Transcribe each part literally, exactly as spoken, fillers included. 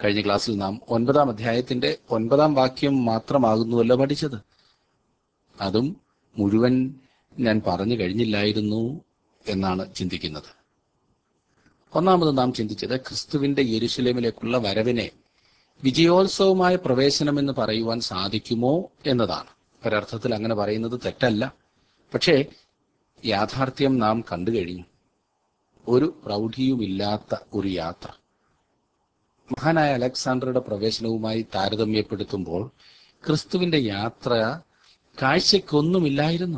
കഴിഞ്ഞ ക്ലാസ്സിൽ നാം ഒൻപതാം അധ്യായത്തിന്റെ ഒൻപതാം വാക്യം മാത്രമാകുന്നുവല്ലോ പഠിച്ചത്. അതും മുഴുവൻ ഞാൻ പറഞ്ഞു കഴിഞ്ഞില്ലായിരുന്നു എന്നാണ് ചിന്തിക്കുന്നത്. ഒന്നാമത് നാം ചിന്തിച്ചത് ക്രിസ്തുവിന്റെ യെരുശലേമിലേക്കുള്ള വരവിനെ വിജയോത്സവമായ പ്രവേശനമെന്ന് പറയുവാൻ സാധിക്കുമോ എന്നതാണ്. ഒരർത്ഥത്തിൽ അങ്ങനെ പറയുന്നത് തെറ്റല്ല. പക്ഷേ യാഥാർത്ഥ്യം നാം കണ്ടു കഴിഞ്ഞു. ഒരു പ്രൗഢിയുമില്ലാത്ത ഒരു യാത്ര. മഹാനായ അലക്സാണ്ടറുടെ പ്രവേശനവുമായി താരതമ്യപ്പെടുത്തുമ്പോൾ ക്രിസ്തുവിന്റെ യാത്ര കാഴ്ചയ്ക്കൊന്നുമില്ലായിരുന്നു.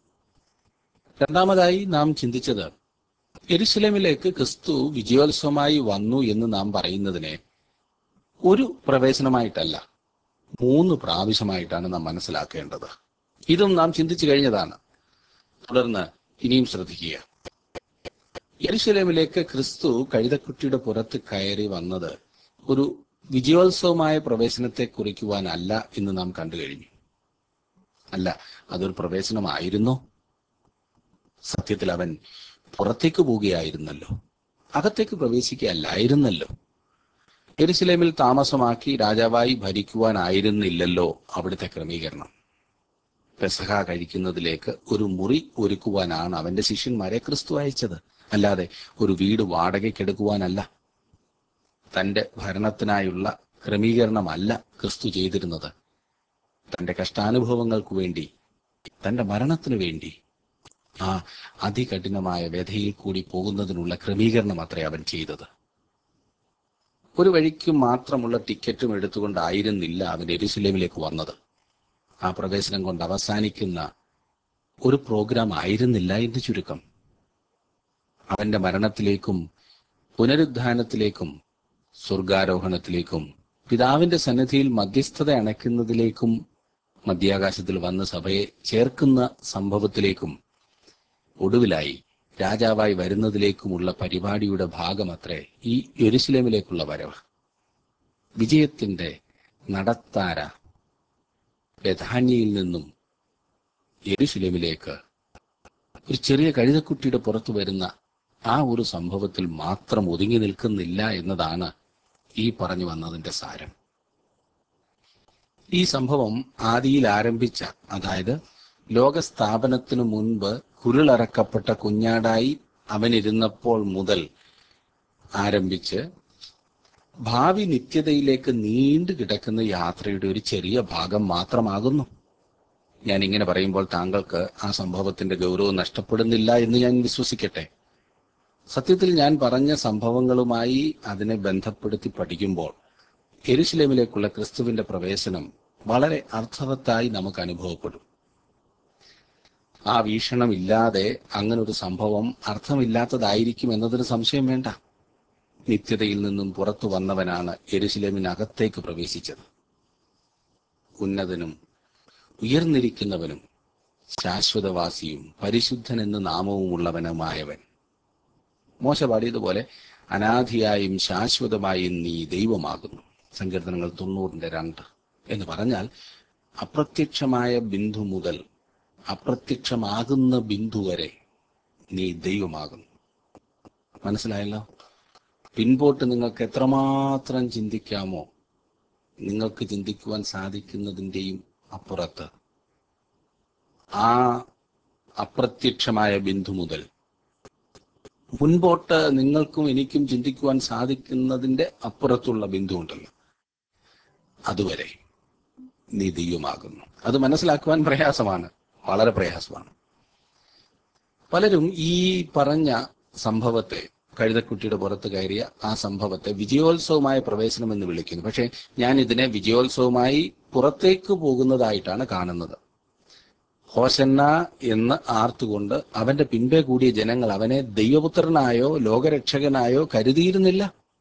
രണ്ടാമതായി നാം ചിന്തിച്ചത് യെരുശലേമിലേക്ക് ക്രിസ്തു വിജയോത്സവമായി വന്നു എന്ന് നാം പറയുന്നതിനെ ഒരു പ്രവേശനമായിട്ടല്ല, മൂന്ന് പ്രാവശ്യമായിട്ടാണ് നാം മനസ്സിലാക്കേണ്ടത്. ഇതും നാം ചിന്തിച്ചു കഴിഞ്ഞതാണ്. തുടർന്ന് ഇനിയും ശ്രദ്ധിക്കുക. യെരുശലേമിലേക്ക് ക്രിസ്തു കഴുതക്കുട്ടിയുടെ പുറത്ത് കയറി വന്നത് ഒരു വിജയോത്സവമായ പ്രവേശനത്തെ കുറിക്കുവാനല്ല എന്ന് നാം കണ്ടു കഴിഞ്ഞു. അല്ല, അതൊരു പ്രവേശനമായിരുന്നു. സത്യത്തിൽ അവൻ പുറത്തേക്ക് പോവുകയായിരുന്നല്ലോ, അകത്തേക്ക് പ്രവേശിക്കുകയല്ലായിരുന്നല്ലോ. യെരുശലേമിൽ താമസമാക്കി രാജാവായി ഭരിക്കുവാനായിരുന്നില്ലല്ലോ അവിടുത്തെ ക്രമീകരണം. പെസഹ കഴിക്കുന്നതിലേക്ക് ഒരു മുറി ഒരുക്കുവാനാണ് അവന്റെ ശിഷ്യന്മാരെ ക്രിസ്തു അയച്ചത്, അല്ലാതെ ഒരു വീട് വാടകയ്ക്കെടുക്കുവാനല്ല. തന്റെ ഭരണത്തിനായുള്ള ക്രമീകരണമല്ല ക്രിസ്തു ചെയ്തിരുന്നത്. തന്റെ കഷ്ടാനുഭവങ്ങൾക്ക് വേണ്ടി, തന്റെ മരണത്തിനു വേണ്ടി, ആ അതികഠിനമായ വ്യഥയിൽ കൂടി പോകുന്നതിനുള്ള ക്രമീകരണം അത്രേ അവൻ ചെയ്തത്. ഒരു വഴിക്ക് മാത്രമുള്ള ടിക്കറ്റും എടുത്തുകൊണ്ടായിരുന്നില്ല അവൻ യെരുശലേമിലേക്ക് വന്നത്. ആ പ്രവേശനം കൊണ്ട് അവസാനിക്കുന്ന ഒരു പ്രോഗ്രാം ആയിരുന്നില്ല എന്ന് ചുരുക്കം. അവന്റെ മരണത്തിലേക്കും പുനരുദ്ധാനത്തിലേക്കും സ്വർഗാരോഹണത്തിലേക്കും പിതാവിന്റെ സന്നിധിയിൽ മധ്യസ്ഥത അണയ്ക്കുന്നതിലേക്കും മധ്യാകാശത്തിൽ വന്ന് സഭയെ ചേർക്കുന്ന സംഭവത്തിലേക്കും ഒടുവിലായി രാജാവായി വരുന്നതിലേക്കുമുള്ള പരിപാടിയുടെ ഭാഗമത്രേ ഈ യെരുശലേമിലേക്കുള്ള വരവ്. വിജയത്തിന്റെ നടത്താര ബെഥാന്യയിൽ നിന്നും യെരുശലേമിലേക്ക് ഒരു ചെറിയ കഴുതക്കുട്ടിയുടെ പുറത്തു വരുന്ന ആ ഒരു സംഭവത്തിൽ മാത്രം ഒതുങ്ങി നിൽക്കുന്നില്ല എന്നതാണ് ഈ പറഞ്ഞു വന്നതിന്റെ സാരം. ഈ സംഭവം ആദിയിൽ ആരംഭിച്ച, അതായത് ലോകസ്ഥാപനത്തിനു മുൻപ് കുരുളറക്കപ്പെട്ട കുഞ്ഞാടായി അവനിരുന്നപ്പോൾ മുതൽ ആരംഭിച്ച് ഭാവി നിത്യതയിലേക്ക് നീണ്ടു കിടക്കുന്ന യാത്രയുടെ ഒരു ചെറിയ ഭാഗം മാത്രമാകുന്നു. ഞാൻ ഇങ്ങനെ പറയുമ്പോൾ താങ്കൾക്ക് ആ സംഭവത്തിന്റെ ഗൗരവം നഷ്ടപ്പെടുന്നില്ല എന്ന് ഞാൻ വിശ്വസിക്കട്ടെ. സത്യത്തിൽ ഞാൻ പറഞ്ഞ സംഭവങ്ങളുമായി അതിനെ ബന്ധപ്പെടുത്തി പഠിക്കുമ്പോൾ യെരുശലേമിലേക്കുള്ള ക്രിസ്തുവിന്റെ പ്രവേശനം വളരെ അർത്ഥവത്തായി നമുക്ക് അനുഭവപ്പെടും. ആ വീക്ഷണമില്ലാതെ അങ്ങനൊരു സംഭവം അർത്ഥമില്ലാത്തതായിരിക്കും എന്നതിന് സംശയം വേണ്ട. നിത്യതയിൽ നിന്നും പുറത്തു വന്നവനാണ് യെരുശലേമിനകത്തേക്ക് പ്രവേശിച്ചത്. ഉന്നതനും ഉയർന്നിരിക്കുന്നവനും ശാശ്വതവാസിയും പരിശുദ്ധൻ എന്ന നാമവുമുള്ളവനുമായവൻ. മോശ പാടിയതുപോലെ അനാദിയായും ശാശ്വതമായും നീ ദൈവമാകുന്നു. സങ്കീർത്തനങ്ങൾ തൊണ്ണൂറിന്റെ രണ്ട് എന്ന് പറഞ്ഞാൽ അപ്രത്യക്ഷമായ ബിന്ദു മുതൽ അപ്രത്യക്ഷമാകുന്ന ബിന്ദു വരെ നീ ദൈവമാകുന്നു. മനസ്സിലായല്ലോ? പിൻപോട്ട് നിങ്ങൾക്ക് എത്രമാത്രം ചിന്തിക്കാമോ നിങ്ങൾക്ക് ചിന്തിക്കുവാൻ സാധിക്കുന്നതിൻ്റെയും അപ്പുറത്ത് ആ അപ്രത്യക്ഷമായ ബിന്ദു മുതൽ മുൻപോട്ട് നിങ്ങൾക്കും എനിക്കും ചിന്തിക്കുവാൻ സാധിക്കുന്നതിന്റെ അപ്പുറത്തുള്ള ബിന്ദു ഉണ്ടല്ലോ, അതുവരെ നീ ദൈവമാകുന്നു. അത് മനസ്സിലാക്കുവാൻ പ്രയാസമാണ്, വളരെ പ്രയാസമാണ്. പലരും ഈ പറഞ്ഞ സംഭവത്തെ, കഴുതക്കുട്ടിയുടെ പുറത്ത് കയറിയ ആ സംഭവത്തെ വിജയോത്സവമായ പ്രവേശനം എന്ന് വിളിക്കുന്നു. പക്ഷെ ഞാൻ ഇതിനെ വിജയോത്സവമായി പുറത്തേക്ക് പോകുന്നതായിട്ടാണ് കാണുന്നത്. ഹോശന്ന എന്ന് ആർത്തുകൊണ്ട് അവന്റെ പിൻപേ കൂടിയ ജനങ്ങൾ അവനെ ദൈവപുത്രനായോ ലോകരക്ഷകനായോ കരുതിയിരുന്നില്ല.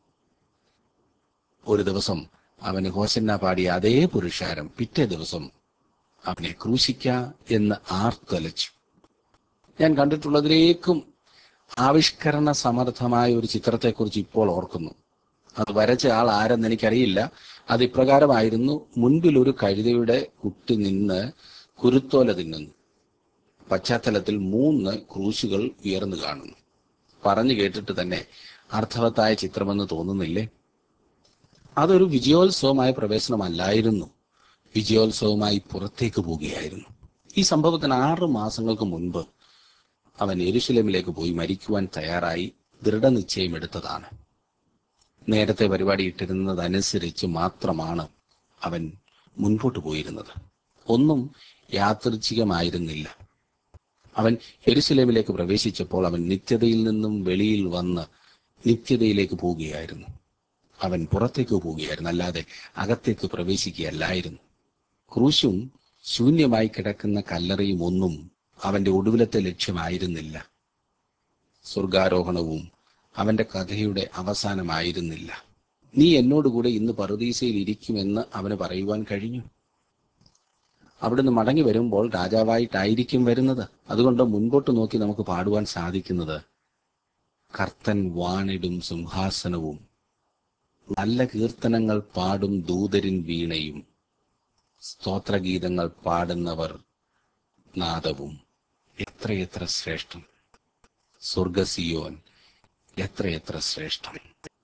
ഒരു ദിവസം അവന് ഹോശന്ന പാടിയ അതേ പുരുഷാരം പിറ്റേ ദിവസം അവനെ ക്രൂശിക്ക എന്ന് ആർത്തലച്ചു. ഞാൻ കണ്ടിട്ടുള്ളതിലേക്കും ആവിഷ്കരണ സമർത്ഥമായ ഒരു ചിത്രത്തെക്കുറിച്ച് ഇപ്പോൾ ഓർക്കുന്നു. അത് വരച്ച ആൾ ആരെന്ന് എനിക്കറിയില്ല. അത് ഇപ്രകാരമായിരുന്നു: മുൻപിൽ ഒരു കഴുതയുടെ കുട്ടി നിന്ന് കുരുത്തോല തിന്നുന്നു. പശ്ചാത്തലത്തിൽ മൂന്ന് ക്രൂശുകൾ ഉയർന്നു കാണുന്നു. പറഞ്ഞു കേട്ടിട്ട് തന്നെ അർത്ഥവത്തായ ചിത്രമെന്ന് തോന്നുന്നില്ലേ? അതൊരു വിജയോത്സവമായ പ്രവേശനമല്ലായിരുന്നു, വിജയോത്സവമായി പുറത്തേക്ക് പോവുകയായിരുന്നു. ഈ സംഭവത്തിന് ആറ് മാസങ്ങൾക്ക് മുൻപ് അവൻ യെരുശലേമിലേക്ക് പോയി മരിക്കുവാൻ തയ്യാറായി ദൃഢനിശ്ചയമെടുത്തതാണ്. നേരത്തെ പരിപാടി ഇട്ടിരുന്നതനുസരിച്ച് മാത്രമാണ് അവൻ മുൻപോട്ട് പോയിരുന്നത്. ഒന്നും യാദൃച്ഛികമായിരുന്നില്ല. അവൻ യെരുശലേമിലേക്ക് പ്രവേശിച്ചപ്പോൾ അവൻ നിത്യതയിൽ നിന്നും വെളിയിൽ വന്ന് നിത്യതയിലേക്ക് പോവുകയായിരുന്നു. അവൻ പുറത്തേക്ക് പോവുകയായിരുന്നു, അല്ലാതെ അകത്തേക്ക് പ്രവേശിക്കുകയല്ലായിരുന്നു. ക്രൂശും ശൂന്യമായി കിടക്കുന്ന കല്ലറയും ഒന്നും അവന്റെ ഒടുവിലത്തെ ലക്ഷ്യമായിരുന്നില്ല. സ്വർഗാരോഹണവും അവന്റെ കഥയുടെ അവസാനമായിരുന്നില്ല. നീ എന്നോടുകൂടെ ഇന്ന് പറുദീസയിൽ ഇരിക്കുമെന്ന് അവന് പറയുവാൻ കഴിഞ്ഞു. അവിടുന്ന് മടങ്ങി വരുമ്പോൾ രാജാവായിട്ടായിരിക്കും വരുന്നത്. അതുകൊണ്ട് മുൻപോട്ട് നോക്കി നമുക്ക് പാടുവാൻ സാധിക്കുന്നത്, കർത്തൻ വാണിടും സിംഹാസനവും, നല്ല കീർത്തനങ്ങൾ പാടും ദൂതരിൻ വീണയും, സ്തോത്രഗീതങ്ങൾ പാടുന്നവർ നാദവും. എത്രയെത്ര ശ്രേഷ്ഠം! സ്വർഗസിയോൻ എത്രയെത്ര ശ്രേഷ്ഠം!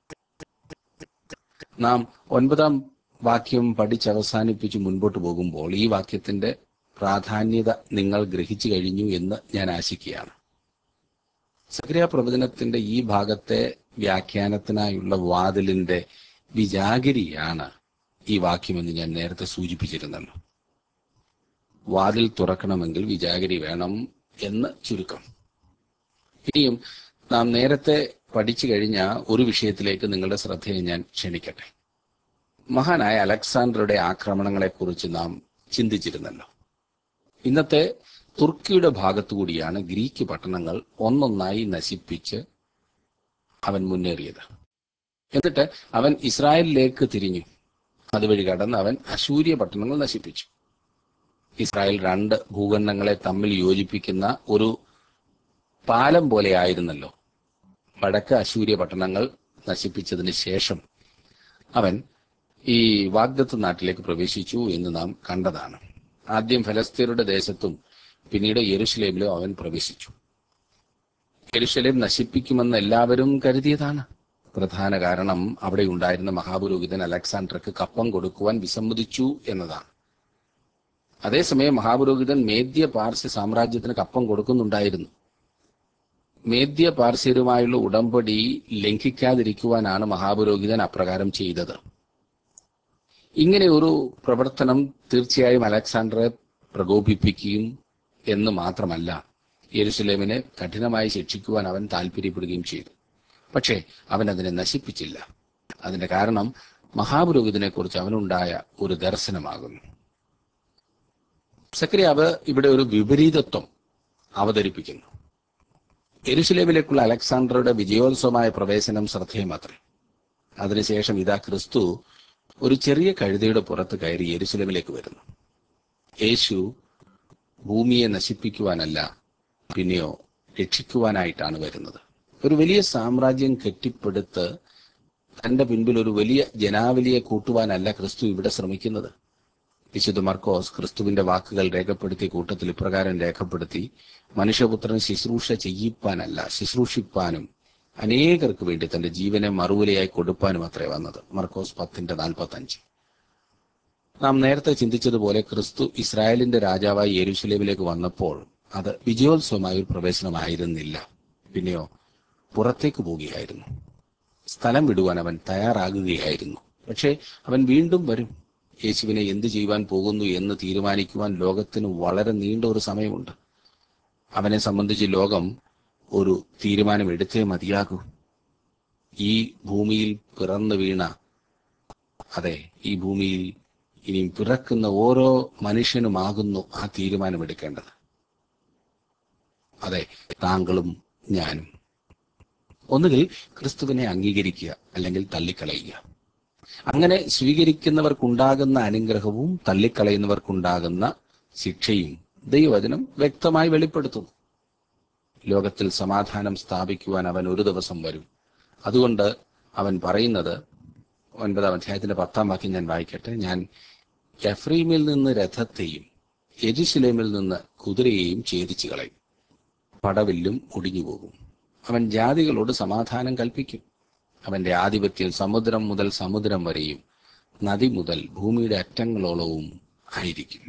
നാം ഒൻപതാം വാക്യം പഠിച്ചവസാനിപ്പിച്ച് മുൻപോട്ട് പോകുമ്പോൾ ഈ വാക്യത്തിന്റെ പ്രാധാന്യത നിങ്ങൾ ഗ്രഹിച്ചു കഴിഞ്ഞു എന്ന് ഞാൻ ആശിക്കുകയാണ്. സഖറിയാ പ്രവചനത്തിന്റെ ഈ ഭാഗത്തെ വ്യാഖ്യാനത്തിനായുള്ള വാതിലിന്റെ വിജാഗിരിയാണ് ഈ വാക്യമെന്ന് ഞാൻ നേരത്തെ സൂചിപ്പിച്ചിരുന്നല്ലോ. വാതിൽ തുറക്കണമെങ്കിൽ വിജാഗിരി വേണം എന്ന് ചുരുക്കം. ഇനിയും നാം നേരത്തെ പഠിച്ചു കഴിഞ്ഞ ഒരു വിഷയത്തിലേക്ക് നിങ്ങളുടെ ശ്രദ്ധയെ ഞാൻ ക്ഷണിക്കട്ടെ. മഹാനായ അലക്സാണ്ടറുടെ ആക്രമണങ്ങളെക്കുറിച്ച് നാം ചിന്തിച്ചിരുന്നല്ലോ. ഇന്നത്തെ തുർക്കിയുടെ ഭാഗത്തുകൂടിയാണ് ഗ്രീക്ക് പട്ടണങ്ങൾ ഒന്നൊന്നായി നശിപ്പിച്ച് അവൻ മുന്നേറിയത്. എന്നിട്ട് അവൻ ഇസ്രായേലിലേക്ക് തിരിഞ്ഞു. അതുവഴി കടന്ന് അവൻ അശൂര്യ പട്ടണങ്ങൾ നശിപ്പിച്ചു. ഇസ്രായേൽ രണ്ട് ഭൂഖണ്ഡങ്ങളെ തമ്മിൽ യോജിപ്പിക്കുന്ന ഒരു പാലം പോലെ ആയിരുന്നല്ലോ. വടക്ക് അശൂര്യ പട്ടണങ്ങൾ നശിപ്പിച്ചതിന് ശേഷം അവൻ ഈ വാഗ്ദത്ത നാട്ടിലേക്ക് പ്രവേശിച്ചു എന്ന് നാം കണ്ടതാണ്. ആദ്യം ഫലസ്തീനയുടെ ദേശത്തും പിന്നീട് യെരുശലേമിലും അവൻ പ്രവേശിച്ചു. യെരുശലേം നശിപ്പിക്കുമെന്ന് എല്ലാവരും കരുതിയതാണ്. പ്രധാന കാരണം അവിടെ ഉണ്ടായിരുന്ന മഹാപുരോഹിതൻ അലക്സാണ്ടർക്ക് കപ്പം കൊടുക്കുവാൻ വിസമ്മതിച്ചു എന്നതാണ്. അതേസമയം മഹാപുരോഹിതൻ മേദ്യ പാർസ്യ സാമ്രാജ്യത്തിന് കപ്പം കൊടുക്കുന്നുണ്ടായിരുന്നു. മേദ്യ പാർസ്യരുമായുള്ള ഉടമ്പടി ലംഘിക്കാതിരിക്കുവാനാണ് മഹാപുരോഹിതൻ അപ്രകാരം ചെയ്തത്. ഇങ്ങനെ ഒരു പ്രവർത്തനം തീർച്ചയായും അലക്സാണ്ടറെ പ്രകോപിപ്പിക്കുകയും എന്ന് മാത്രമല്ല, യെരുശലേമിനെ കഠിനമായി ശിക്ഷിക്കുവാൻ അവൻ താല്പര്യപ്പെടുകയും ചെയ്തു. പക്ഷേ അവൻ അതിനെ നശിപ്പിച്ചില്ല. അതിന്റെ കാരണം മഹാപുരോഹിതനെ കുറിച്ച് അവനുണ്ടായ ഒരു ദർശനമാകുന്നു. സഖറിയാവ് ഇവിടെ ഒരു വിപരീതത്വം അവതരിപ്പിക്കുന്നു. യെരുശലേമിലേക്കുള്ള അലക്സാണ്ടറുടെ വിജയോത്സവമായ പ്രവേശനം ശ്രദ്ധേയമാത്രേ. അതിനുശേഷം ഇതാ ക്രിസ്തു ഒരു ചെറിയ കഴുതയുടെ പുറത്ത് കയറി യെരുശലേമിലേക്ക് വരുന്നു. യേശു ഭൂമിയെ നശിപ്പിക്കുവാനല്ല, പിന്നെയോ രക്ഷിക്കുവാനായിട്ടാണ് വരുന്നത്. ഒരു വലിയ സാമ്രാജ്യം കെട്ടിപ്പടുത്ത് തന്റെ പിൻപിൽ ഒരു വലിയ ജനാവലിയെ കൂട്ടുവാനല്ല ക്രിസ്തു ഇവിടെ ശ്രമിക്കുന്നത്. വിശുദ്ധ മർക്കോസ് ക്രിസ്തുവിന്റെ വാക്കുകൾ രേഖപ്പെടുത്തിയ കൂട്ടത്തിൽ ഇപ്രകാരം രേഖപ്പെടുത്തി, മനുഷ്യപുത്രൻ ശുശ്രൂഷ ചെയ്യിപ്പാനല്ല, ശുശ്രൂഷിപ്പാനും അനേകർക്ക് വേണ്ടി തന്റെ ജീവനെ മറുവിലയായി കൊടുപ്പാനും അത്രേ വന്നത്. മർക്കോസ് പത്തിന്റെ നാൽപ്പത്തി അഞ്ച്. നാം നേരത്തെ ചിന്തിച്ചതുപോലെ ക്രിസ്തു ഇസ്രായേലിന്റെ രാജാവായി യെരുശലേമിലേക്ക് വന്നപ്പോൾ അത് വിജയോത്സവമായ ഒരു പ്രവേശനമായിരുന്നില്ല, പിന്നെയോ പുറത്തേക്ക് പോവുകയായിരുന്നു. സ്ഥലം വിടുവാൻ അവൻ തയ്യാറാകുകയായിരുന്നു. പക്ഷേ അവൻ വീണ്ടും വരും. യേശുവിനെ എന്ത് ചെയ്യുവാൻ പോകുന്നു എന്ന് തീരുമാനിക്കുവാൻ ലോകത്തിന് വളരെ നീണ്ട ഒരു സമയമുണ്ട്. അവനെ സംബന്ധിച്ച് ലോകം ഒരു തീരുമാനം എടുത്തേ മതിയാകൂ. ഈ ഭൂമിയിൽ പിറന്നു വീണ, അതെ, ഈ ഭൂമിയിൽ ഇനിയും പിറക്കുന്ന ഓരോ മനുഷ്യനുമാകുന്നു ആ തീരുമാനമെടുക്കേണ്ടത്. അതെ, താങ്കളും ഞാനും. ഒന്നുകിൽ ക്രിസ്തുവിനെ അംഗീകരിക്കുക, അല്ലെങ്കിൽ തള്ളിക്കളയുക. അങ്ങനെ സ്വീകരിക്കുന്നവർക്കുണ്ടാകുന്ന അനുഗ്രഹവും തള്ളിക്കളയുന്നവർക്കുണ്ടാകുന്ന ശിക്ഷയും ദൈവവചനം വ്യക്തമായി വെളിപ്പെടുത്തുന്നു. ലോകത്തിൽ സമാധാനം സ്ഥാപിക്കുവാൻ അവൻ ഒരു ദിവസം വരും. അതുകൊണ്ട് അവൻ പറയുന്നത്, ഒൻപതാം അധ്യായത്തിന്റെ പത്താം വാക്യം ഞാൻ വായിക്കട്ടെ. ഞാൻ എഫ്രൈമിൽ നിന്ന് രഥത്തെയും യെരുശലേമിൽ നിന്ന് കുതിരയെയും ഛേദിച്ചു കളയും, പടവില്ലും ഒടിഞ്ഞു പോകും. അവൻ ജാതികളോട് സമാധാനം കൽപ്പിക്കും, അവന്റെ ആധിപത്യം സമുദ്രം മുതൽ സമുദ്രം വരെയും നദി മുതൽ ഭൂമിയുടെ അറ്റങ്ങളോളവും ആയിരിക്കും.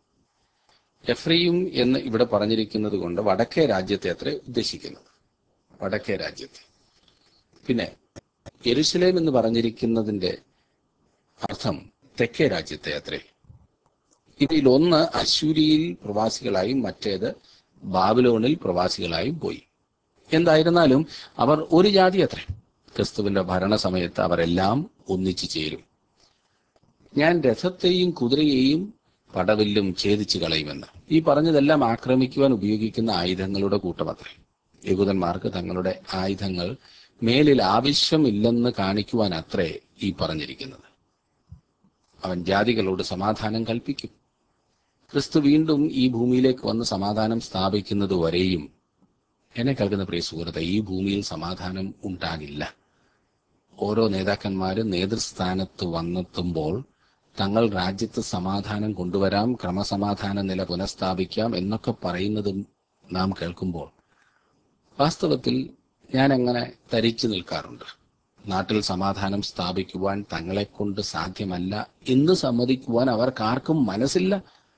എഫ്രയീം എന്ന് ഇവിടെ പറഞ്ഞിരിക്കുന്നത് കൊണ്ട് വടക്കേ രാജ്യത്തെ അത്ര ഉദ്ദേശിക്കുന്നത്, വടക്കേ രാജ്യത്തെ. പിന്നെ യെരുശലേം എന്ന് പറഞ്ഞിരിക്കുന്നതിന്റെ അർത്ഥം തെക്കേ രാജ്യത്തെ അത്രേ. ഇതിൽ ഒന്ന് അശ്ശൂരിയിൽ പ്രവാസികളായും മറ്റേത് ബാബിലോണിൽ പ്രവാസികളായും പോയി. എന്തായിരുന്നാലും അവർ ഒരു ജാതി അത്രേ. ക്രിസ്തുവിന്റെ ഭരണസമയത്ത് അവരെല്ലാം ഒന്നിച്ചു ചേരും. ഞാൻ രഥത്തെയും കുതിരയെയും പടവില്ലും ഛേദിച്ചു കളയുമെന്ന്. ഈ പറഞ്ഞതെല്ലാം ആക്രമിക്കുവാൻ ഉപയോഗിക്കുന്ന ആയുധങ്ങളുടെ കൂട്ടമത്രേ. യഹൂദന്മാർക്ക് തങ്ങളുടെ ആയുധങ്ങൾ മേലിൽ ആവശ്യമില്ലെന്ന് കാണിക്കുവാൻ അത്രേ ഈ പറഞ്ഞിരിക്കുന്നത്. അവൻ ജാതികളോട് സമാധാനം കൽപ്പിക്കും. ക്രിസ്തു വീണ്ടും ഈ ഭൂമിയിലേക്ക് വന്ന് സമാധാനം സ്ഥാപിക്കുന്നത് വരെയും, എന്നെ കേൾക്കുന്ന പ്രിയ സുഹൃത്തെ, ഈ ഭൂമിയിൽ സമാധാനം ഉണ്ടാകില്ല. ഓരോ നേതാക്കന്മാരും നേതൃസ്ഥാനത്ത് വന്നെത്തുമ്പോൾ തങ്ങൾ രാജ്യത്ത് സമാധാനം കൊണ്ടുവരാം, ക്രമസമാധാന നില പുനഃസ്ഥാപിക്കാം എന്നൊക്കെ പറയുന്നതും നാം കേൾക്കുമ്പോൾ വാസ്തവത്തിൽ ഞാൻ അങ്ങനെ തരിച്ചു നിൽക്കാറുണ്ട്. നാട്ടിൽ സമാധാനം സ്ഥാപിക്കുവാൻ തങ്ങളെ കൊണ്ട് സാധ്യമല്ല എന്ന് സമ്മതിക്കുവാൻ അവർക്കാർക്കും മനസ്സില്ല.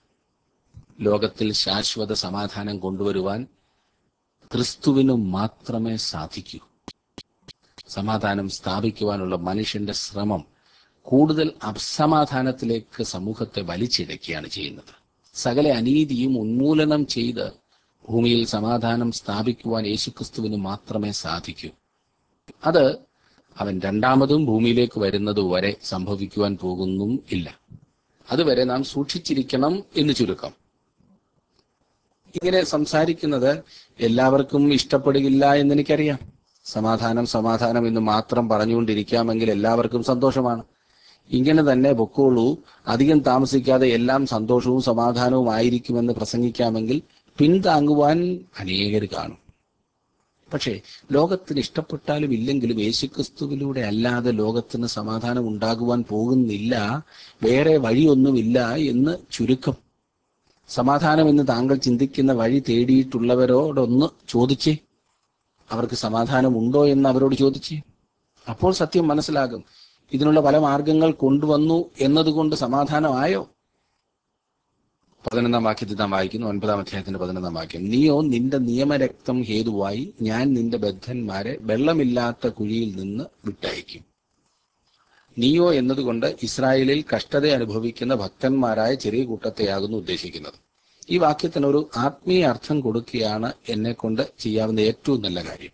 ലോകത്തിൽ ശാശ്വത സമാധാനം കൊണ്ടുവരുവാൻ ക്രിസ്തുവിനു മാത്രമേ സാധിക്കൂ. സമാധാനം സ്ഥാപിക്കുവാനുള്ള മനുഷ്യന്റെ ശ്രമം കൂടുതൽ അസമാധാനത്തിലേക്ക് സമൂഹത്തെ വലിച്ചിഴക്കുകയാണ് ചെയ്യുന്നത്. സകല അനീതിയും ഉന്മൂലനം ചെയ്ത് ഭൂമിയിൽ സമാധാനം സ്ഥാപിക്കുവാൻ യേശുക്രിസ്തുവിന് മാത്രമേ സാധിക്കൂ. അത് അവൻ രണ്ടാമതും ഭൂമിയിലേക്ക് വരുന്നത് വരെ സംഭവിക്കുവാൻ പോകുന്നും ഇല്ല. അതുവരെ നാം സൂക്ഷിച്ചിരിക്കണം എന്ന് ചുരുക്കം. ഇങ്ങനെ സംസാരിക്കുന്നത് എല്ലാവർക്കും ഇഷ്ടപ്പെടുകയില്ല എന്നെനിക്കറിയാം. സമാധാനം സമാധാനം എന്ന് മാത്രം പറഞ്ഞുകൊണ്ടിരിക്കാമെങ്കിൽ എല്ലാവർക്കും സന്തോഷമാണ്. ഇങ്ങനെ തന്നെ പൊക്കോളൂ, അധികം താമസിക്കാതെ എല്ലാം സന്തോഷവും സമാധാനവും ആയിരിക്കുമെന്ന് പ്രസംഗിക്കാമെങ്കിൽ പിന്താങ്ങുവാൻ അനേകർ കാണും. പക്ഷേ ലോകത്തിന് ഇഷ്ടപ്പെട്ടാലും ഇല്ലെങ്കിലും യേശുക്രിസ്തുവിലൂടെ അല്ലാതെ ലോകത്തിന് സമാധാനം ഉണ്ടാകുവാൻ പോകുന്നില്ല, വേറെ വഴിയൊന്നുമില്ല എന്ന് ചുരുക്കം. സമാധാനം എന്ന് താങ്കൾ ചിന്തിക്കുന്ന വഴി തേടിയിട്ടുള്ളവരോടൊന്ന് ചോദിച്ചേ, അവർക്ക് സമാധാനം ഉണ്ടോ എന്ന് അവരോട് ചോദിച്ചേ. അപ്പോൾ സത്യം മനസ്സിലാകും. ഇതിനുള്ള പല മാർഗങ്ങൾ കൊണ്ടുവന്നു എന്നതുകൊണ്ട് സമാധാനമായോ? പതിനൊന്നാം വാക്യത്തിൽ നാം വായിക്കുന്നു, ഒൻപതാം അധ്യായത്തിന്റെ പതിനൊന്നാം വാക്യം. നീയോ നിന്റെ നിയമരക്തം ഹേതുവായി ഞാൻ നിന്റെ ബദ്ധന്മാരെ വെള്ളമില്ലാത്ത കുഴിയിൽ നിന്ന് വിട്ടയക്കും. നീയോ എന്നതുകൊണ്ട് ഇസ്രായേലിൽ കഷ്ടത അനുഭവിക്കുന്ന ഭക്തന്മാരായ ചെറിയ കൂട്ടത്തെയാകുന്നു ഉദ്ദേശിക്കുന്നത്. ഈ വാക്യത്തിന് ഒരു ആത്മീയ അർത്ഥം കൊടുക്കുകയാണ് എന്നെ കൊണ്ട് ചെയ്യാവുന്ന ഏറ്റവും നല്ല കാര്യം.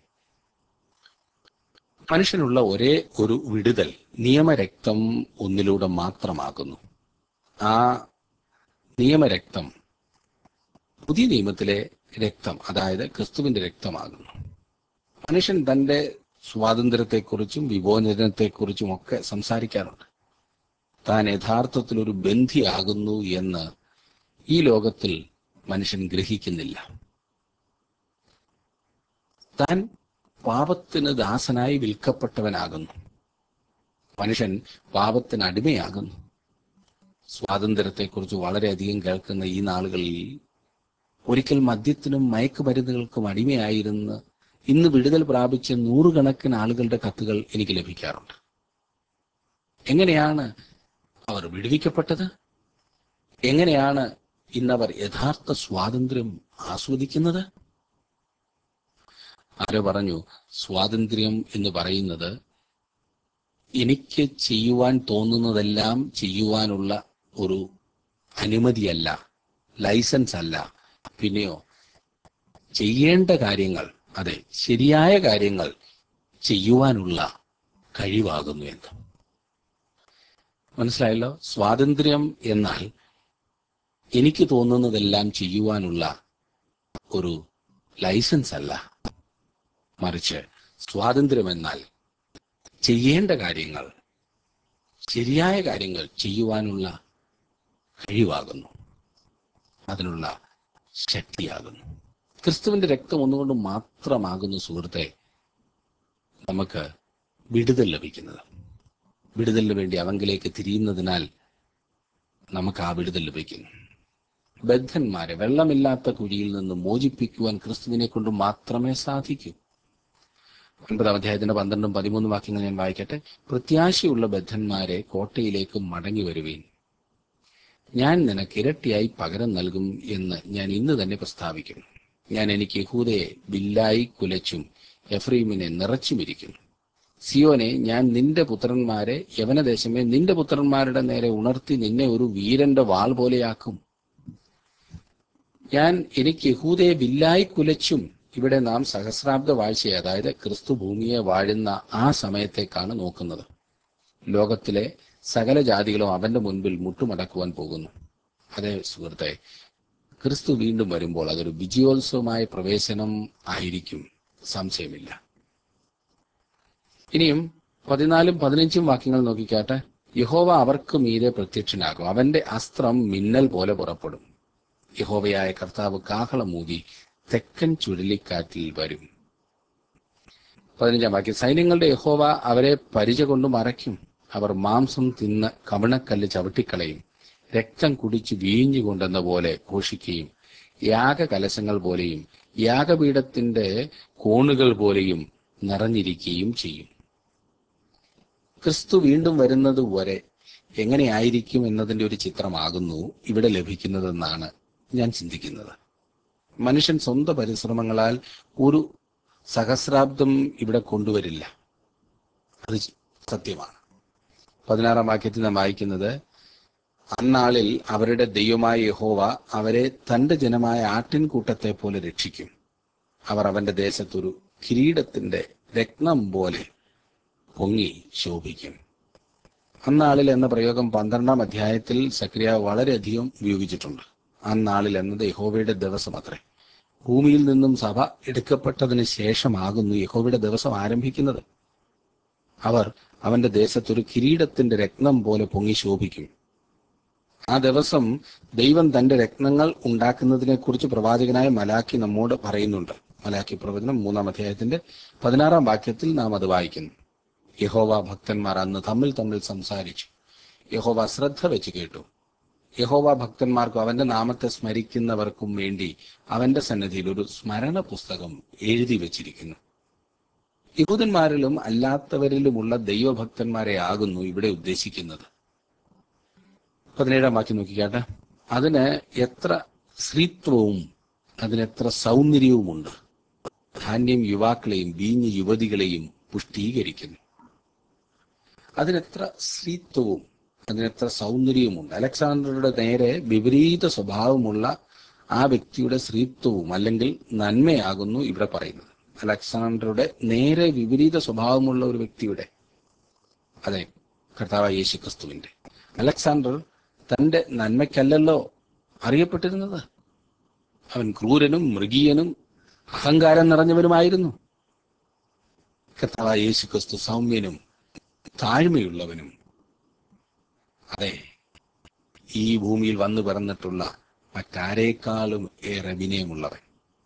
മനുഷ്യനുള്ള ഒരേ ഒരു വിടുതൽ നിയമരക്തം ഒന്നിലൂടെ മാത്രമാകുന്നു. ആ നിയമരക്തം പുതിയ നിയമത്തിലെ രക്തം, അതായത് ക്രിസ്തുവിന്റെ രക്തമാകുന്നു. മനുഷ്യൻ തന്റെ സ്വാതന്ത്ര്യത്തെക്കുറിച്ചും വിമോചനത്തെക്കുറിച്ചും ഒക്കെ സംസാരിക്കാറുണ്ട്. താൻ യഥാർത്ഥത്തിൽ ഒരു ബന്ധിയാകുന്നു എന്ന് ഈ ലോകത്തിൽ മനുഷ്യൻ ഗ്രഹിക്കുന്നില്ല. താൻ പാപത്തിന് ദാസനായി വിൽക്കപ്പെട്ടവനാകുന്നു. മനുഷ്യൻ പാപത്തിന് അടിമയാകുന്നു. സ്വാതന്ത്ര്യത്തെക്കുറിച്ച് വളരെയധികം കേൾക്കുന്ന ഈ നാളുകളിൽ ഒരിക്കൽ മദ്യത്തിനും മയക്കുമരുന്നുകൾക്കും അടിമയായിരുന്ന് ഇന്ന് വിടുതൽ പ്രാപിച്ച നൂറുകണക്കിന് ആളുകളുടെ കത്തുകൾ എനിക്ക് ലഭിക്കാറുണ്ട്. എങ്ങനെയാണ് അവർ വിടുവിക്കപ്പെട്ടത്? എങ്ങനെയാണ് ഇന്നവർ യഥാർത്ഥ സ്വാതന്ത്ര്യം ആസ്വദിക്കുന്നത്? ആരോ പറഞ്ഞു, സ്വാതന്ത്ര്യം എന്ന് പറയുന്നത് എനിക്ക് ചെയ്യുവാൻ തോന്നുന്നതെല്ലാം ചെയ്യുവാനുള്ള ഒരു അനുമതിയല്ല, ലൈസൻസ് അല്ല, പിന്നെയോ ചെയ്യേണ്ട കാര്യങ്ങൾ, അതെ ശരിയായ കാര്യങ്ങൾ ചെയ്യുവാനുള്ള കഴിവാകുന്നു എന്ന്. മനസ്സിലായല്ലോ? സ്വാതന്ത്ര്യം എന്നാൽ എനിക്ക് തോന്നുന്നതെല്ലാം ചെയ്യുവാനുള്ള ഒരു ലൈസൻസ് അല്ല, മറിച്ച് സ്വാതന്ത്ര്യം എന്നാൽ ചെയ്യേണ്ട കാര്യങ്ങൾ, ശരിയായ കാര്യങ്ങൾ ചെയ്യുവാനുള്ള കഴിവാകുന്നു, അതിനുള്ള ശക്തിയാകുന്നു. ക്രിസ്തുവിന്റെ രക്തം ഒന്നുകൊണ്ട് മാത്രമാകുന്നു സുഹൃത്തെ നമുക്ക് വിടുതൽ ലഭിക്കുന്നത്. വിടുതലിന് വേണ്ടി അവങ്കിലേക്ക് തിരിയുന്നതിനാൽ നമുക്ക് ആ വിടുതൽ ലഭിക്കുന്നു. ബദ്ധന്മാരെ വെള്ളമില്ലാത്ത കുഴിയിൽ നിന്ന് മോചിപ്പിക്കുവാൻ ക്രിസ്തുവിനെ കൊണ്ട് മാത്രമേ സാധിക്കൂ. ഒൻപതാം അധ്യായത്തിന്റെ പന്ത്രണ്ടും പതിമൂന്നും വാക്യങ്ങൾ ഞാൻ വായിക്കട്ടെ. പ്രത്യാശയുള്ള ബദ്ധന്മാരെ, കോട്ടയിലേക്ക് മടങ്ങി വരുവീൻ. ഞാൻ നിനക്ക് ഇരട്ടിയായി പകരം നൽകും എന്ന് ഞാൻ ഇന്ന് തന്നെ പ്രസ്താവിക്കുന്നു. ഞാൻ എനിക്ക് യഹൂദയെ വില്ലായി കുലച്ചും എഫ്രൈമിനെ നിറച്ചുമിരിക്കുന്നു. സിയോനെ, ഞാൻ നിന്റെ പുത്രന്മാരെ, യവനദേശമേ, നിന്റെ പുത്രന്മാരുടെ നേരെ ഉണർത്തി നിന്നെ ഒരു വീരന്റെ വാൾ പോലെയാക്കും. ഞാൻ എനിക്ക് യഹൂദയെ വില്ലായി കുലച്ചും. ഇവിടെ നാം സഹസ്രാബ്ദ വാഴ്ചയെ, അതായത് ക്രിസ്തു ഭൂമിയെ വാഴുന്ന ആ സമയത്തേക്കാണ് നോക്കുന്നത്. ലോകത്തിലെ സകല ജാതികളും അവന്റെ മുൻപിൽ മുട്ടുമടക്കുവാൻ പോകുന്നു. അതേ സുഹൃത്തെ, ക്രിസ്തു വീണ്ടും വരുമ്പോൾ അതൊരു വിജയോത്സവമായ പ്രവേശനം ആയിരിക്കും, സംശയമില്ല. ഇനിയും പതിനാലും പതിനഞ്ചും വാക്യങ്ങൾ നോക്കിക്കാട്ടെ. യഹോവ അവർക്ക് മീതെ പ്രത്യക്ഷനാകും, അവന്റെ അസ്ത്രം മിന്നൽ പോലെ പുറപ്പെടും. യഹോവയായ കർത്താവ് കാഹളമൂതി തെക്കൻ ചുഴലിക്കാറ്റിൽ വരും. പതിനഞ്ചാം വാക്യം, സൈന്യങ്ങളുടെ യഹോവ അവരെ പരിച കൊണ്ട് മറയ്ക്കും. അവർ മാംസം തിന്ന് കവിണക്കല്ല് ചവിട്ടിക്കളയും. രക്തം കുടിച്ച് വീഞ്ഞുകൊണ്ടെന്ന പോലെ ഘോഷിക്കുകയും യാഗകലശങ്ങൾ പോലെയും യാഗപീഠത്തിന്റെ കോണുകൾ പോലെയും നിറഞ്ഞിരിക്കുകയും ചെയ്യും. ക്രിസ്തു വീണ്ടും വരുന്നത് വരെ എങ്ങനെയായിരിക്കും എന്നതിന്റെ ഒരു ചിത്രമാകുന്നു ഇവിടെ ലഭിക്കുന്നതെന്നാണ് ഞാൻ ചിന്തിക്കുന്നത്. മനുഷ്യൻ സ്വന്തം പരിശ്രമങ്ങളാൽ ഒരു സഹസ്രാബ്ദം ഇവിടെ കൊണ്ടുവരില്ല, അത് സത്യമാണ്. പതിനാറാം വാക്യത്തിൽ നാം വായിക്കുന്നത്, അന്നാളിൽ അവരുടെ ദൈവമായ യഹോവ അവരെ തന്റെ ജനമായ ആട്ടിൻകൂട്ടത്തെ പോലെ രക്ഷിക്കും. അവർ അവന്റെ ദേശത്തൊരു കിരീടത്തിന്റെ രത്നം പോലെ പൊങ്ങി ശോഭിക്കും. അന്നാളിൽ എന്ന പ്രയോഗം പന്ത്രണ്ടാം അധ്യായത്തിൽ സക്രിയാവ് വളരെയധികം ഉപയോഗിച്ചിട്ടുണ്ട്. അന്നാളിൽ എന്നത് യഹോവയുടെ ദിവസം അത്രേ. ഭൂമിയിൽ നിന്നും സഭ എടുക്കപ്പെട്ടതിന് ശേഷമാകുന്നു യഹോവയുടെ ദിവസം ആരംഭിക്കുന്നത്. അവർ അവന്റെ ദേശത്തൊരു കിരീടത്തിന്റെ രത്നം പോലെ പൊങ്ങി ശോഭിക്കും. ആ ദിവസം ദൈവം തന്റെ രത്നങ്ങൾ ഉണ്ടാക്കുന്നതിനെ കുറിച്ച് പ്രവാചകനായ മലാക്കി നമ്മോട് പറയുന്നുണ്ട്. മലാക്കി പ്രവചനം മൂന്നാം അധ്യായത്തിന്റെ പതിനാറാം വാക്യത്തിൽ നാം അത് വായിക്കുന്നു. യഹോവ ഭക്തന്മാർ അന്ന് തമ്മിൽ തമ്മിൽ സംസാരിച്ചു. യഹോവ ശ്രദ്ധ വെച്ച് കേട്ടു. യഹോവ ഭക്തന്മാർക്കും അവന്റെ നാമത്തെ സ്മരിക്കുന്നവർക്കും വേണ്ടി അവന്റെ സന്നിധിയിൽ ഒരു സ്മരണ പുസ്തകം എഴുതി വച്ചിരിക്കുന്നു. യഹൂദന്മാരിലും അല്ലാത്തവരിലുമുള്ള ദൈവഭക്തന്മാരെ ആകുന്നു ഇവിടെ ഉദ്ദേശിക്കുന്നത്. പതിനേഴാം വാക്യം നോക്കിക്കാട്ടെ. അതിന് എത്ര സ്ത്രീത്വവും അതിനെത്ര സൗന്ദര്യവുമുണ്ട്. ധാന്യം യുവാക്കളെയും വീഞ്ഞ് യുവതികളെയും പുഷ്ടീകരിക്കുന്നു. അതിനെത്ര സ്ത്രീത്വവും അതിനെത്ര സൗന്ദര്യവുമുണ്ട്. അലക്സാണ്ടറുടെ നേരെ വിപരീത സ്വഭാവമുള്ള ആ വ്യക്തിയുടെ സ്ത്രീത്വവും അല്ലെങ്കിൽ നന്മയാകുന്നു ഇവിടെ പറയുന്നത്. അലക്സാണ്ടറുടെ നേരെ വിപരീത സ്വഭാവമുള്ള ഒരു വ്യക്തിയുടെ, അതെ, കർത്താവായ യേശു ക്രിസ്തുവിന്റെ. അലക്സാണ്ടർ തന്റെ നന്മയ്ക്കല്ലല്ലോ അറിയപ്പെട്ടിരുന്നത്. അവൻ ക്രൂരനും മൃഗീയനും അഹങ്കാരം നിറഞ്ഞവനുമായിരുന്നു. കർത്താവായ യേശു ക്രിസ്തു സൗമ്യനും താഴ്മയുള്ളവനും, അതെ, ഈ ഭൂമിയിൽ വന്നു പിറന്നിട്ടുള്ള മറ്റാരേക്കാളും ഏറെ വിനയമുള്ളവൻ.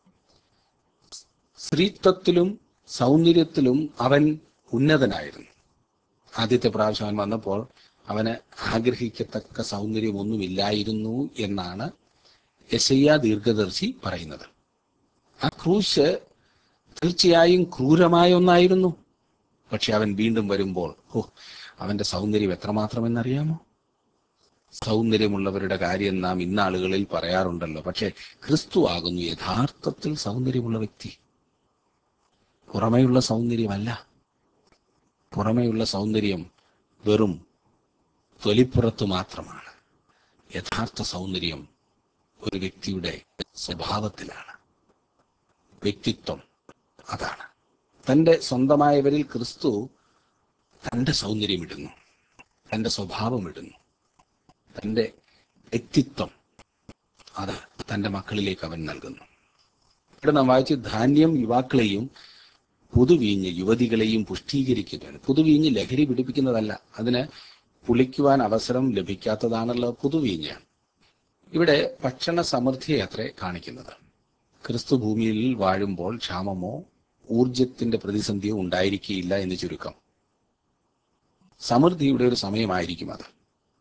സ്ത്രീത്വത്തിലും സൗന്ദര്യത്തിലും അവൻ ഉന്നതനായിരുന്നു. ആദ്യത്തെ പ്രാവശ്യം അവൻ വന്നപ്പോൾ അവന് ആഗ്രഹിക്കത്തക്ക സൗന്ദര്യമൊന്നുമില്ലായിരുന്നു എന്നാണ് യെശയ്യാ ദീർഘദർശി പറയുന്നത്. ആ ക്രൂശ് തീർച്ചയായും ക്രൂരമായ ഒന്നായിരുന്നു. പക്ഷെ അവൻ വീണ്ടും വരുമ്പോൾ, ഓ, അവന്റെ സൗന്ദര്യം എത്രമാത്രമെന്നറിയാമോ? സൗന്ദര്യമുള്ളവരുടെ കാര്യം നാം ഇന്നാളുകളിൽ പറയാറുണ്ടല്ലോ. പക്ഷെ ക്രിസ്തു ആകുന്നു യഥാർത്ഥത്തിൽ സൗന്ദര്യമുള്ള വ്യക്തി. പുറമെയുള്ള സൗന്ദര്യമല്ല. പുറമെയുള്ള സൗന്ദര്യം വെറും തൊലിപ്പുറത്ത് മാത്രമാണ്. യഥാർത്ഥ സൗന്ദര്യം ഒരു വ്യക്തിയുടെ സ്വഭാവത്തിലാണ്, വ്യക്തിത്വം അതാണ്. തന്റെ സ്വന്തമായവരിൽ ക്രിസ്തു തന്റെ സൗന്ദര്യം ഇടുന്നു, തന്റെ സ്വഭാവം ഇടുന്നു, തന്റെ വ്യക്തിത്വം അത് തന്റെ മക്കളിലേക്ക് അവൻ നൽകുന്നു. ഇവിടെ നാം വായിച്ച് ധാന്യം യുവാക്കളെയും പുതുവീഞ്ഞ് യുവതികളെയും പുഷ്ടീകരിക്കുകയാണ്. പുതുവീഞ്ഞ് ലഹരി പിടിപ്പിക്കുന്നതല്ല, അതിന് പുളിക്കുവാൻ അവസരം ലഭിക്കാത്തതാണല്ലോ പുതുവീഞ്ഞ്. ഇവിടെ ഭക്ഷണ സമൃദ്ധിയെ അത്രേ കാണിക്കുന്നത്. ക്രിസ്തു ഭൂമിയിൽ വാഴുമ്പോൾ ക്ഷാമമോ ഊർജത്തിന്റെ പ്രതിസന്ധിയോ ഉണ്ടായിരിക്കുകയില്ല എന്ന് ചുരുക്കം. സമൃദ്ധിയുടെ ഒരു സമയമായിരിക്കും അത്.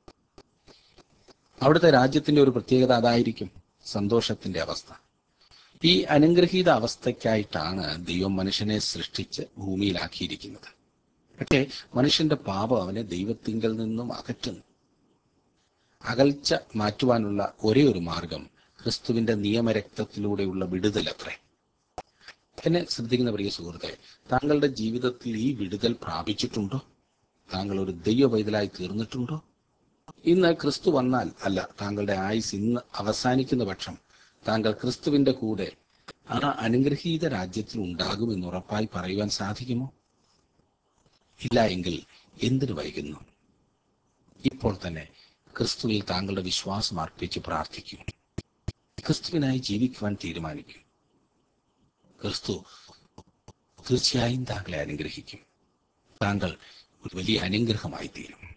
അവിടുത്തെ രാജ്യത്തിന്റെ ഒരു പ്രത്യേകത അതായിരിക്കും, സന്തോഷത്തിന്റെ അവസ്ഥ. ഈ അനുഗ്രഹീത അവസ്ഥയ്ക്കായിട്ടാണ് ദൈവം മനുഷ്യനെ സൃഷ്ടിച്ച് ഭൂമിയിലാക്കിയിരിക്കുന്നത്. പക്ഷേ മനുഷ്യന്റെ പാപം അവനെ ദൈവത്തിങ്കൽ നിന്നും അകറ്റുന്നു. അകൽച്ച മാറ്റുവാനുള്ള ഒരേ ഒരു മാർഗം ക്രിസ്തുവിന്റെ നിയമരക്തത്തിലൂടെയുള്ള വിടുതലത്രേ. എന്നെ ശ്രദ്ധിക്കുന്ന പ്രിയ സുഹൃത്തെ, താങ്കളുടെ ജീവിതത്തിൽ ഈ വിടുതൽ പ്രാപിച്ചിട്ടുണ്ടോ? താങ്കൾ ഒരു ദൈവ പൈതലായി തീർന്നിട്ടുണ്ടോ? ഇന്ന് ക്രിസ്തു വന്നാൽ അല്ല, താങ്കളുടെ ആയുസ് ഇന്ന് അവസാനിക്കുന്ന പക്ഷം താങ്കൾ ക്രിസ്തുവിന്റെ കൂടെ ആ അനുഗ്രഹീത രാജ്യത്തിൽ ഉണ്ടാകുമെന്ന് ഉറപ്പായി പറയുവാൻ സാധിക്കുമോ? ഇല്ല എങ്കിൽ എന്തിനു വൈകുന്നു? ഇപ്പോൾ തന്നെ ക്രിസ്തുവിൽ താങ്കളുടെ വിശ്വാസം അർപ്പിച്ച് പ്രാർത്ഥിക്കൂ. ക്രിസ്തുവിനായി ജീവിക്കുവാൻ തീരുമാനിക്കൂ. ക്രിസ്തു തീർച്ചയായും താങ്കളെ അനുഗ്രഹിക്കും. താങ്കൾ ഒരു വലിയ അനുഗ്രഹമായി തീരും.